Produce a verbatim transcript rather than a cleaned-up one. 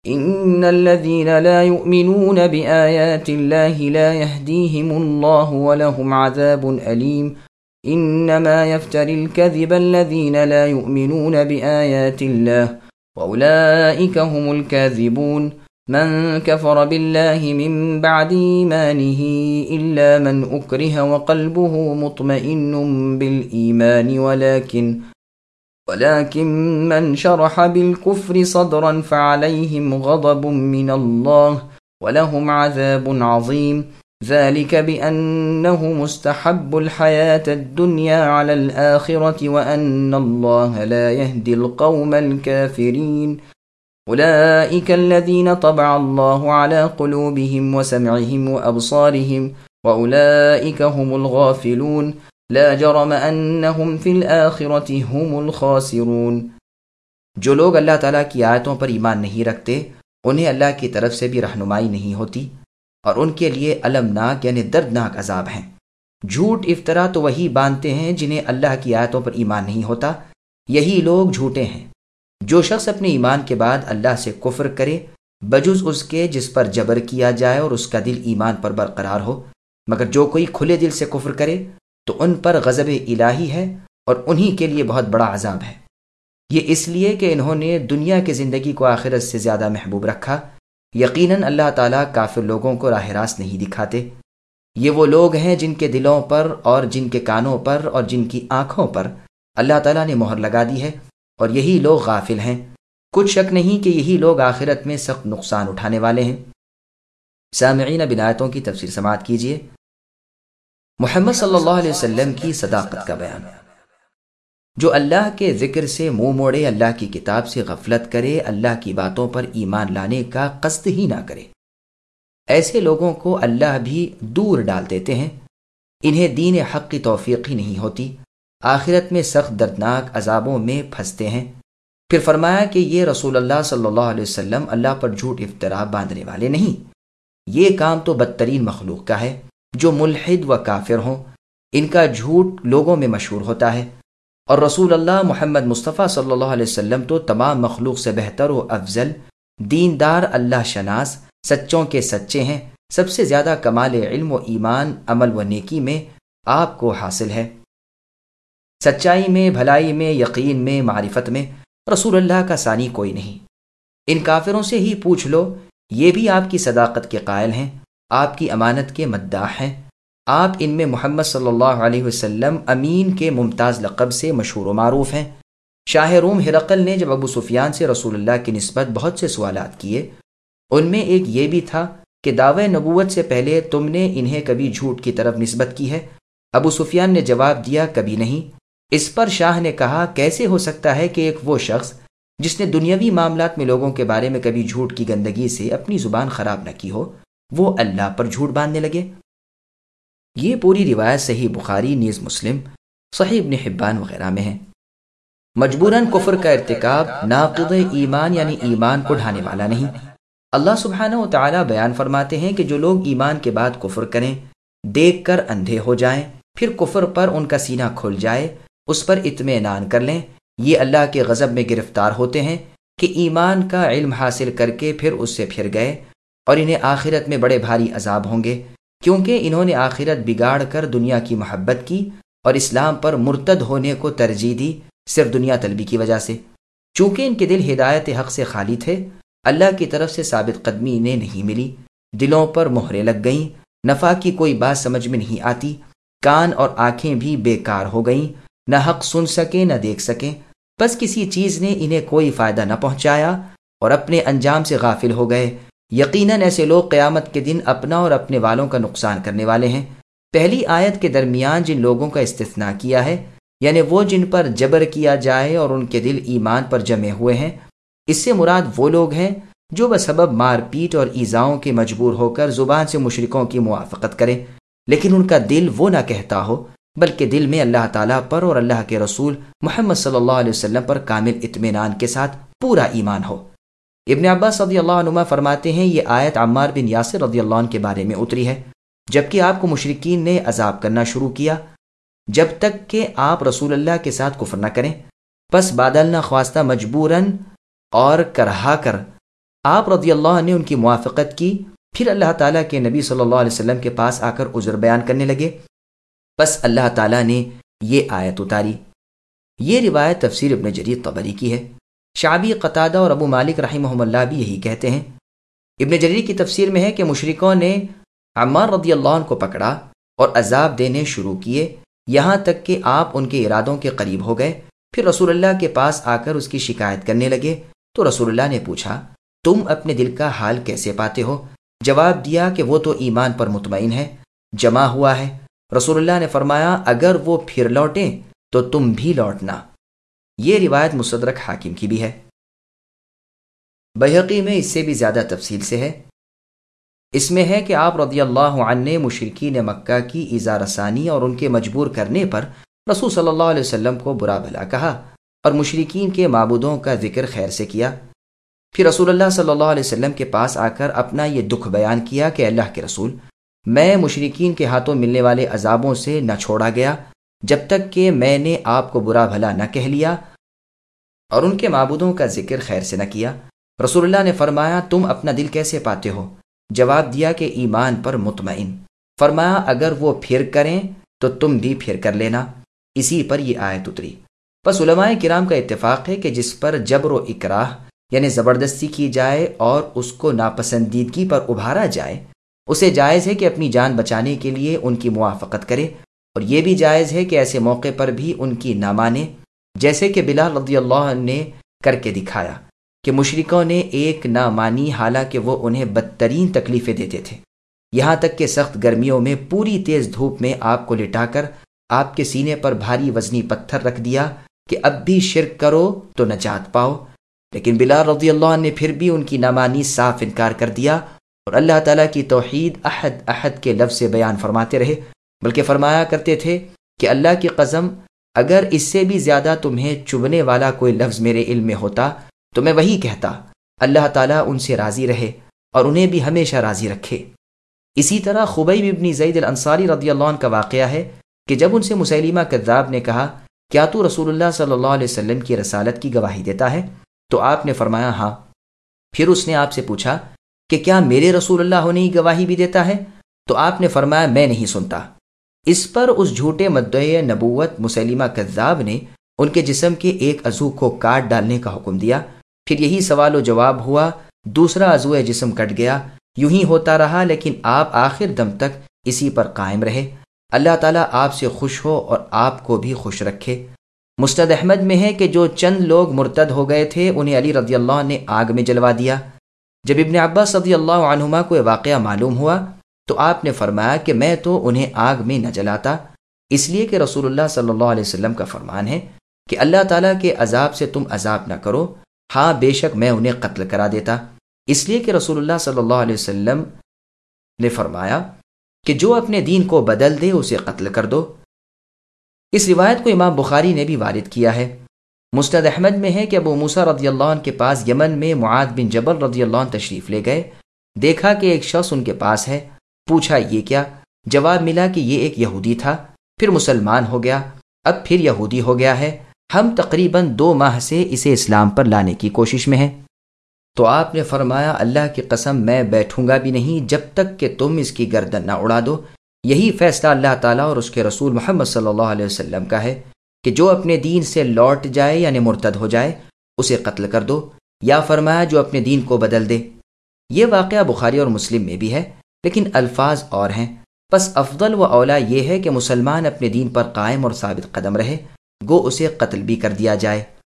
إن الذين لا يؤمنون بآيات الله لا يهديهم الله ولهم عذاب أليم إنما يفتري الكذب الذين لا يؤمنون بآيات الله وأولئك هم الكاذبون من كفر بالله من بعد إيمانه إلا من أكره وقلبه مطمئن بالإيمان ولكن ولكن من شرح بالكفر صدرا فعليهم غضب من الله ولهم عذاب عظيم ذلك بأنه مستحب الحياة الدنيا على الآخرة وأن الله لا يهدي القوم الكافرين أولئك الذين طبع الله على قلوبهم وسمعهم وأبصارهم وأولئك هم الغافلون لا جرم انہم فی الآخرۃ هم الخاسرون۔ جو لوگ اللہ تعالیٰ کی آیتوں پر ایمان نہیں رکھتے انہیں اللہ کی طرف سے بھی رہنمائی نہیں ہوتی اور ان کے لیے المناک یعنی دردناک عذاب ہیں۔ جھوٹ افطرا تو وہی باندھتے ہیں جنہیں اللہ کی آیتوں پر ایمان نہیں ہوتا، یہی لوگ جھوٹے ہیں۔ جو شخص اپنے ایمان کے بعد اللہ سے کفر کرے بجز اس کے جس پر جبر کیا جائے اور اس کا دل ایمان پر برقرار ہو، مگر جو کوئی کھلے دل سے کفر کرے تو ان پر غضب الہی ہے اور انہی کے لیے بہت بڑا عذاب ہے۔ یہ اس لیے کہ انہوں نے دنیا کی زندگی کو آخرت سے زیادہ محبوب رکھا۔ یقیناً اللہ تعالیٰ کافر لوگوں کو راہ راست نہیں دکھاتے۔ یہ وہ لوگ ہیں جن کے دلوں پر اور جن کے کانوں پر اور جن کی آنکھوں پر اللہ تعالیٰ نے مہر لگا دی ہے، اور یہی لوگ غافل ہیں۔ کچھ شک نہیں کہ یہی لوگ آخرت میں سخت نقصان اٹھانے والے ہیں۔ سامعین، اب آیتوں کی تفسیر سماعت کیجیے۔ محمد صلی اللہ علیہ وسلم کی صداقت کا بیان۔ جو اللہ کے ذکر سے منہ موڑے، اللہ کی کتاب سے غفلت کرے، اللہ کی باتوں پر ایمان لانے کا قصد ہی نہ کرے، ایسے لوگوں کو اللہ بھی دور ڈال دیتے ہیں۔ انہیں دین حق کی توفیق ہی نہیں ہوتی، آخرت میں سخت دردناک عذابوں میں پھنستے ہیں۔ پھر فرمایا کہ یہ رسول اللہ صلی اللہ علیہ وسلم اللہ پر جھوٹ افطرا باندھنے والے نہیں، یہ کام تو بدترین مخلوق کا ہے۔ جو ملحد و کافر ہوں ان کا جھوٹ لوگوں میں مشہور ہوتا ہے، اور رسول اللہ محمد مصطفیٰ صلی اللہ علیہ وسلم تو تمام مخلوق سے بہتر و افضل، دیندار، اللہ شناس، سچوں کے سچے ہیں۔ سب سے زیادہ کمال علم و ایمان، عمل و نیکی میں آپ کو حاصل ہے۔ سچائی میں، بھلائی میں، یقین میں، معرفت میں رسول اللہ کا ثانی کوئی نہیں۔ ان کافروں سے ہی پوچھ لو، یہ بھی آپ کی صداقت کے قائل ہیں، آپ کی امانت کے مداح ہیں۔ آپ ان میں محمد صلی اللہ علیہ وسلم امین کے ممتاز لقب سے مشہور و معروف ہیں۔ شاہ روم ہرقل نے جب ابو سفیان سے رسول اللہ کی نسبت بہت سے سوالات کیے، ان میں ایک یہ بھی تھا کہ دعوی نبوت سے پہلے تم نے انہیں کبھی جھوٹ کی طرف نسبت کی ہے؟ ابو سفیان نے جواب دیا، کبھی نہیں۔ اس پر شاہ نے کہا، کیسے ہو سکتا ہے کہ ایک وہ شخص جس نے دنیاوی معاملات میں لوگوں کے بارے میں کبھی جھوٹ کی گندگی سے اپنی زبان خراب نہ کی ہو، وہ اللہ پر جھوٹ باندھنے لگے؟ یہ پوری روایت صحیح بخاری نیز مسلم، صحیح ابن حبان وغیرہ میں ہے۔ مجبوراً کفر کا ارتکاب ناقض ایمان یعنی ایمان کو ڈھانے والا نہیں۔ اللہ سبحانہ و تعالیٰ بیان فرماتے ہیں کہ جو لوگ ایمان کے بعد کفر کریں، دیکھ کر اندھے ہو جائیں، پھر کفر پر ان کا سینہ کھل جائے، اس پر اطمینان کر لیں، یہ اللہ کے غضب میں گرفتار ہوتے ہیں کہ ایمان کا علم حاصل کر کے پھر اس سے پھر گئے، اور انہیں آخرت میں بڑے بھاری عذاب ہوں گے، کیونکہ انہوں نے آخرت بگاڑ کر دنیا کی محبت کی اور اسلام پر مرتد ہونے کو ترجیح دی، صرف دنیا طلبی کی وجہ سے۔ چونکہ ان کے دل ہدایت حق سے خالی تھے، اللہ کی طرف سے ثابت قدمی انہیں نہیں ملی، دلوں پر مہریں لگ گئیں، نفع کی کوئی بات سمجھ میں نہیں آتی، کان اور آنکھیں بھی بیکار ہو گئیں، نہ حق سن سکیں نہ دیکھ سکیں، بس کسی چیز نے انہیں کوئی فائدہ نہ پہنچایا اور اپنے انجام سے غافل ہو گئے۔ یقیناً ایسے لوگ قیامت کے دن اپنا اور اپنے والوں کا نقصان کرنے والے ہیں۔ پہلی آیت کے درمیان جن لوگوں کا استثناء کیا ہے، یعنی وہ جن پر جبر کیا جائے اور ان کے دل ایمان پر جمے ہوئے ہیں، اس سے مراد وہ لوگ ہیں جو بسبب مار پیٹ اور ایذاؤں کے مجبور ہو کر زبان سے مشرکوں کی موافقت کریں، لیکن ان کا دل وہ نہ کہتا ہو، بلکہ دل میں اللہ تعالیٰ پر اور اللہ کے رسول محمد صلی اللہ علیہ وسلم پر کامل اطمینان کے ساتھ پورا ایمان ہو۔ ابن عباس رضی اللہ عنہما فرماتے ہیں، یہ آیت عمار بن یاسر رضی اللہ عنہ کے بارے میں اتری ہے، جبکہ آپ کو مشرکین نے عذاب کرنا شروع کیا جب تک کہ آپ رسول اللہ کے ساتھ کفر نہ کریں، پس بادل نہ خواستہ مجبوراً اور کرہا کر آپ رضی اللہ عنہ نے ان کی موافقت کی، پھر اللہ تعالیٰ کے نبی صلی اللہ علیہ وسلم کے پاس آ کر عذر بیان کرنے لگے۔ بس اللہ تعالیٰ نے یہ آیت اتاری۔ یہ روایت تفسیر ابن جریر طبری کی ہے۔ شعبی، قتادہ اور ابو مالک رحمہم اللہ بھی یہی کہتے ہیں۔ ابن جریر کی تفسیر میں ہے کہ مشرکوں نے عمار رضی اللہ عنہ کو پکڑا اور عذاب دینے شروع کیے، یہاں تک کہ آپ ان کے ارادوں کے قریب ہو گئے۔ پھر رسول اللہ کے پاس آ کر اس کی شکایت کرنے لگے تو رسول اللہ نے پوچھا، تم اپنے دل کا حال کیسے پاتے ہو؟ جواب دیا کہ وہ تو ایمان پر مطمئن ہے، جمع ہوا ہے۔ رسول اللہ نے فرمایا، اگر وہ پھر لوٹیں تو تم بھی لوٹنا۔ یہ روایت مستدرک حاکم کی بھی ہے۔ بہقی میں اس سے بھی زیادہ تفصیل سے ہے۔ اس میں ہے کہ آپ رضی اللہ عنہ نے مشرکین مکہ کی ایذا رسانی اور ان کے مجبور کرنے پر رسول صلی اللہ علیہ وسلم کو برا بھلا کہا اور مشرکین کے معبودوں کا ذکر خیر سے کیا۔ پھر رسول اللہ صلی اللہ علیہ وسلم کے پاس آ کر اپنا یہ دکھ بیان کیا کہ اللہ کے رسول، میں مشرکین کے ہاتھوں ملنے والے عذابوں سے نہ چھوڑا گیا جب تک کہ میں نے آپ کو برا بھلا نہ کہہ لیا اور ان کے معبودوں کا ذکر خیر سے نہ کیا۔ رسول اللہ نے فرمایا، تم اپنا دل کیسے پاتے ہو؟ جواب دیا کہ ایمان پر مطمئن۔ فرمایا، اگر وہ پھر کریں تو تم بھی پھر کر لینا۔ اسی پر یہ آیت اتری۔ بس علماء کرام کا اتفاق ہے کہ جس پر جبر و اکراہ یعنی زبردستی کی جائے اور اس کو ناپسندیدگی پر ابھارا جائے، اسے جائز ہے کہ اپنی جان بچانے کے لیے ان کی موافقت کرے، اور یہ بھی جائز ہے کہ ایسے موقع پر بھی ان کی نہ مانے، جیسے کہ بلال رضی اللہ عنہ نے کر کے دکھایا کہ مشرکوں نے ایک نہ مانی حالانکہ وہ انہیں بدترین تکلیفیں دیتے تھے، یہاں تک کہ سخت گرمیوں میں پوری تیز دھوپ میں آپ کو لٹا کر آپ کے سینے پر بھاری وزنی پتھر رکھ دیا کہ اب بھی شرک کرو تو نجات پاؤ، لیکن بلال رضی اللہ عنہ نے پھر بھی ان کی نامانی صاف انکار کر دیا اور اللہ تعالیٰ کی توحید احد احد کے لفظ سے بیان فرماتے رہے، بلکہ فرمایا کرتے تھے کہ اللہ کی قسم، اگر اس سے بھی زیادہ تمہیں چبھنے والا کوئی لفظ میرے علم میں ہوتا تو میں وہی کہتا۔ اللہ تعالیٰ ان سے راضی رہے اور انہیں بھی ہمیشہ راضی رکھے۔ اسی طرح خبیب بن زید الانصاری رضی اللہ عنہ کا واقعہ ہے کہ جب ان سے مسیلمہ کذاب نے کہا، کیا تو رسول اللہ صلی اللہ علیہ وسلم کی رسالت کی گواہی دیتا ہے؟ تو آپ نے فرمایا، ہاں۔ پھر اس نے آپ سے پوچھا کہ کیا میرے رسول اللہ ہونے کی گواہی بھی دیتا ہے؟ تو آپ نے فرمایا، میں نہیں سنتا۔ اس پر اس جھوٹے مدعی نبوت مسیلمہ کذاب نے ان کے جسم کے ایک عضو کو کاٹ ڈالنے کا حکم دیا۔ پھر یہی سوال و جواب ہوا، دوسرا عضو جسم کٹ گیا، یوں ہی ہوتا رہا، لیکن آپ آخر دم تک اسی پر قائم رہے۔ اللہ تعالیٰ آپ سے خوش ہو اور آپ کو بھی خوش رکھے۔ مسند احمد میں ہے کہ جو چند لوگ مرتد ہو گئے تھے انہیں علی رضی اللہ عنہ نے آگ میں جلوا دیا۔ جب ابن عباس رضی اللہ عنہما کو یہ واقعہ معلوم ہوا تو آپ نے فرمایا کہ میں تو انہیں آگ میں نہ جلاتا، اس لیے کہ رسول اللہ صلی اللہ علیہ وسلم کا فرمان ہے کہ اللہ تعالیٰ کے عذاب سے تم عذاب نہ کرو، ہاں بے شک میں انہیں قتل کرا دیتا، اس لیے کہ رسول اللہ صلی اللہ علیہ وسلم نے فرمایا کہ جو اپنے دین کو بدل دے اسے قتل کر دو۔ اس روایت کو امام بخاری نے بھی وارد کیا ہے۔ مسند احمد میں ہے کہ ابو موسیٰ رضی اللہ عنہ کے پاس یمن میں معاذ بن جبل رضی اللہ عنہ تشریف لے گئے، دیکھا کہ ایک شخص ان کے پاس ہے، پوچھا یہ کیا؟ جواب ملا کہ یہ ایک یہودی تھا، پھر مسلمان ہو گیا، اب پھر یہودی ہو گیا ہے، ہم تقریباً دو ماہ سے اسے اسلام پر لانے کی کوشش میں ہیں۔ تو آپ نے فرمایا، اللہ کی قسم میں بیٹھوں گا بھی نہیں جب تک کہ تم اس کی گردن نہ اڑا دو۔ یہی فیصلہ اللہ تعالیٰ اور اس کے رسول محمد صلی اللہ علیہ وسلم کا ہے کہ جو اپنے دین سے لوٹ جائے یعنی مرتد ہو جائے اسے قتل کر دو، یا فرمایا جو اپنے دین کو بدل دے۔ یہ واقعہ بخاری اور مسلم میں بھی ہے لیکن الفاظ اور ہیں، پس افضل و اولا یہ ہے کہ مسلمان اپنے دین پر قائم اور ثابت قدم رہے، گو اسے قتل بھی کر دیا جائے۔